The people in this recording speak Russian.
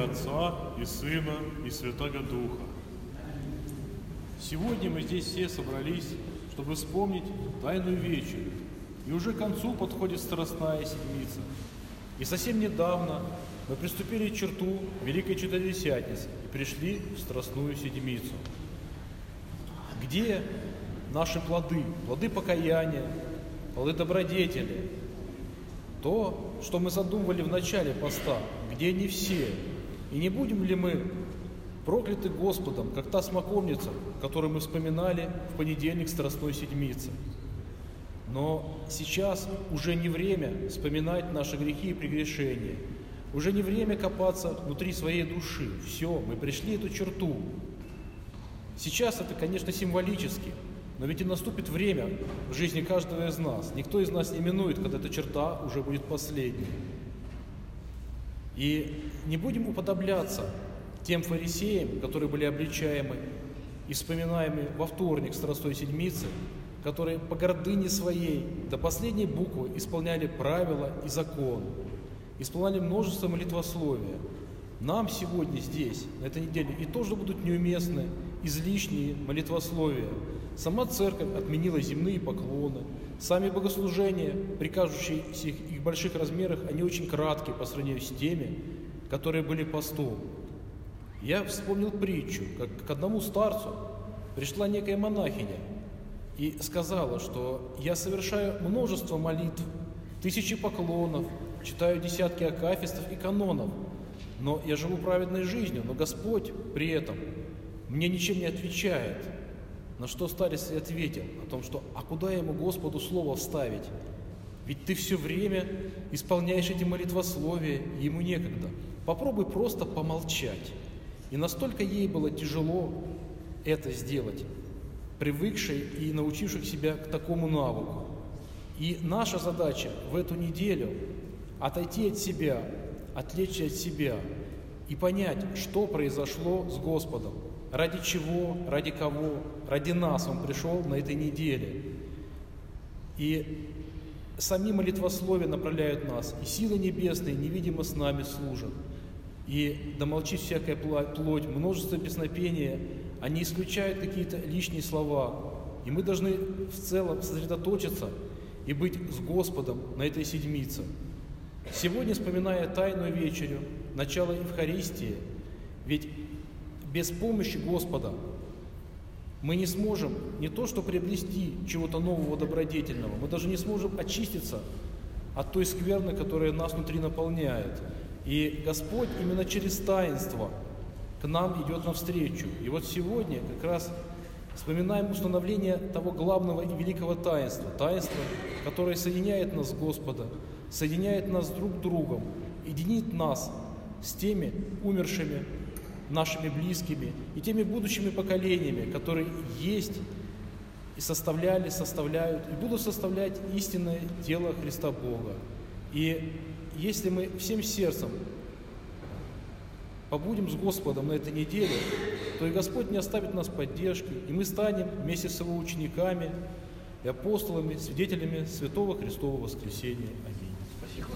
Отца и Сына и Святаго Духа. Сегодня мы здесь все собрались, чтобы вспомнить Тайную Вечерю. И уже к концу подходит Страстная Седмица. И совсем недавно мы приступили к черту Великой Четыредесятницы и пришли в Страстную Седмицу. Где наши плоды? Плоды покаяния, плоды добродетели. То, что мы задумывали в начале поста, где они все? И не будем ли мы прокляты Господом, как та смоковница, которую мы вспоминали в понедельник Страстной Седмицы? Но сейчас уже не время вспоминать наши грехи и прегрешения. Уже не время копаться внутри своей души. Все, мы пришли эту черту. Сейчас это, конечно, символически, но ведь и наступит время в жизни каждого из нас. Никто из нас не минует, когда эта черта уже будет последней. И не будем уподобляться тем фарисеям, которые были обличаемы и вспоминаемы во вторник Страстной Седмицы, которые по гордыне своей до последней буквы исполняли правила и закон, исполняли множество молитвословия. Нам сегодня здесь, на этой неделе, и тоже будут неуместны излишние молитвословия. Сама Церковь отменила земные поклоны. Сами богослужения, при кажущихся их больших размерах, они очень краткие по сравнению с теми, которые были постом. Я вспомнил притчу, как к одному старцу пришла некая монахиня и сказала, что я совершаю множество молитв, тысячи поклонов, читаю десятки акафистов и канонов, но я живу праведной жизнью, но Господь при этом мне ничем не отвечает. На что старец и ответил о том, что «а куда ему, Господу, слово вставить? Ведь ты все время исполняешь эти молитвословия, ему некогда. Попробуй просто помолчать». И настолько ей было тяжело это сделать, привыкшей и научивших себя к такому навыку. И наша задача в эту неделю – отойти от себя, отвлечься от себя и понять, что произошло с Господом, ради чего, ради кого, ради нас Он пришел на этой неделе. И сами молитвословия направляют нас, и силы небесные невидимо с нами служат. И да молчит всякая плоть, множество песнопения, они исключают какие-то лишние слова. И мы должны в целом сосредоточиться и быть с Господом на этой седмице. Сегодня, вспоминая Тайную Вечерю, начало Евхаристии, ведь без помощи Господа мы не сможем не то что приобрести чего-то нового, добродетельного, мы даже не сможем очиститься от той скверны, которая нас внутри наполняет. И Господь именно через таинство к нам идет навстречу. И вот сегодня как раз вспоминаем установление того главного и великого таинства, которое соединяет нас с Господом, соединяет нас друг с другом, единит нас с теми умершими, нашими близкими и теми будущими поколениями, которые есть и составляли, составляют и будут составлять истинное тело Христа Бога. И если мы всем сердцем побудем с Господом на этой неделе, то и Господь не оставит нас поддержки, и мы станем вместе с Его учениками и апостолами, свидетелями Святого Христового Воскресения. Аминь.